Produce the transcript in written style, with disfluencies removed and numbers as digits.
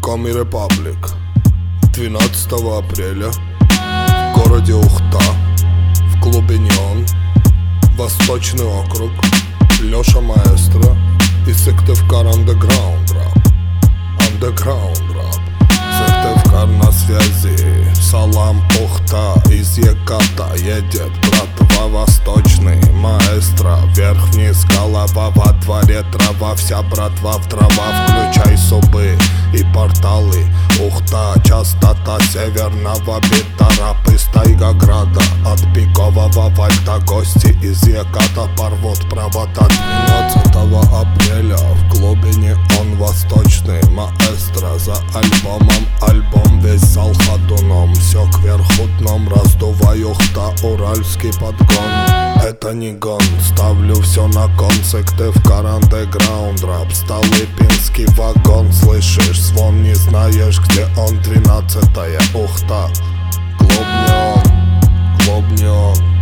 Коми Репаблик, 12 апреля, в городе Ухта, в клубе Неон, Восточный округ, Леша Маэстро и Сыктывкар Underground Rap. Underground Rap. Сыктывкар на связи, салам Ухта, из Еката едет братва Восточный Маэстро. Вверх-вниз голова, во дворе трава, вся братва в дрова, включай субы и порталы. Ухта, частота северного бита, рап из Тайгограда, от Пикового вальта, гости из Еката порвут провода. 12 апреля в клубе Неон, Восточный Маэстро, за альбомом альбом, весь зал ходуном, все кверху дном, раздувай Ухта, уральский подгон. Это не гон, ставлю все на кон, Сыктывкар Underground Rap, Столыпинский вагон, слышишь звон, не знаешь, где он, 12-я Ухта, клуб Неон, клуб Неон.